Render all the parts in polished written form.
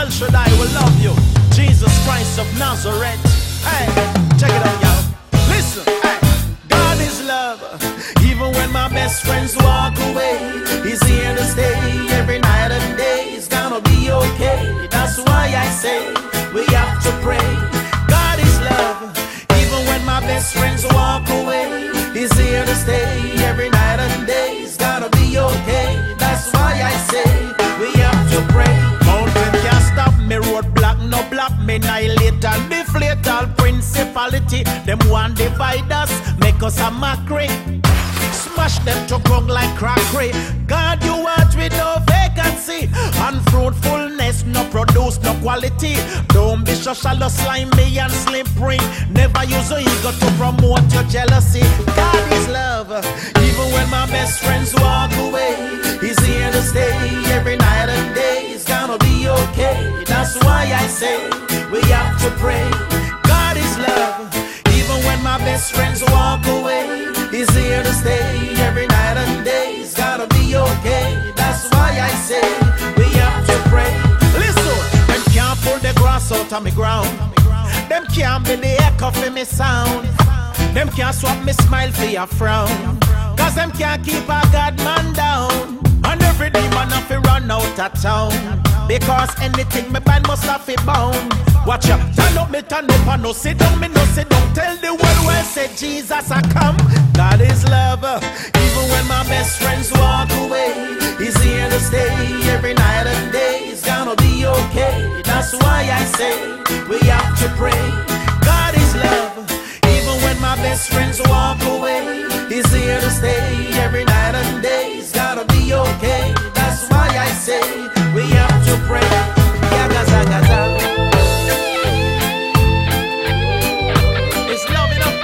El Shaddai will love you. Jesus Christ of Nazareth. Hey, check it out, y'all. Listen, hey. God is love. Even when my best friends walk away, He's here to stay every night and day. It's gonna be okay. That's why I say we have to pray. God is love. Even when my best friends walk away, He's here to stay every night and day. It's gonna be okay. That's why I say we have to pray. Mountain can't stop me, roadblock no block me, annihilate and deflate all principality. Them want divide us, make us a mockery. Smash them to ground like crockery. God, you want with no vacancy. Unfruitfulness, no produce, no quality. Don't be so shallow, slimy and slippery. Never use your ego to promote your jealousy. God is love. Even when my best friends walk away, He's here to stay every night and day. It's gonna be okay. That's why I say we have to pray. God is love. Even when my best friends walk away, He's here to stay every night and day. It's gotta be okay. That's why I say we have to pray. Listen, them can't pull the grass out of me ground. Them can't be the echo for me sound. Them can't swap me smile for your frown. Cause them can't keep a God man down. And every demon have to run out of town. Because anything me bind must have it bound. Watch out, turn up me, turn up, and no sit down, me no sit down. Tell the world where say Jesus I come. God is love. Even when my best friends walk away, He's here to stay every night and day. It's gonna be okay. That's why I say we have to pray. God is love. Even when my best friends walk away, He's here to stay every night and day. It's gotta be okay. That's why I say we have to pray. Gaza, gaza. It's love enough.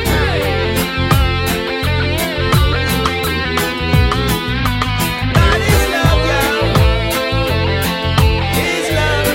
God is love, y'all. He's love.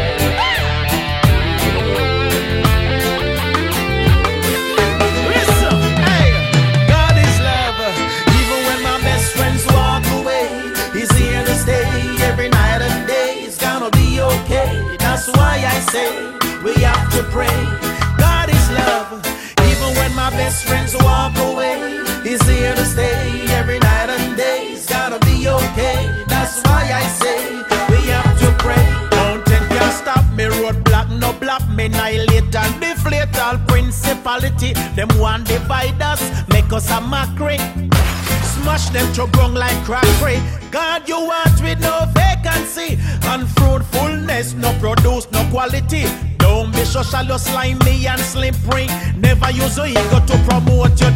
Listen, hey. God is love. Even when my best friends walk away, He's here to stay every night and day. It's gonna be okay. That's why I say we have to pray. God is love. Even when my best friends walk away, He's here to stay every night and day. It's gotta be okay. That's why I say we have to pray. Mountain can't stop me, roadblock no block me, annihilate and deflate all principality. Them want divide us, make us a mockery. Smash them to ground like crockery. God, you want with no vacancy. Unfruitfulness, no produce, no quality. Don't be so shallow, slimy and slippery. Never use your ego to promote your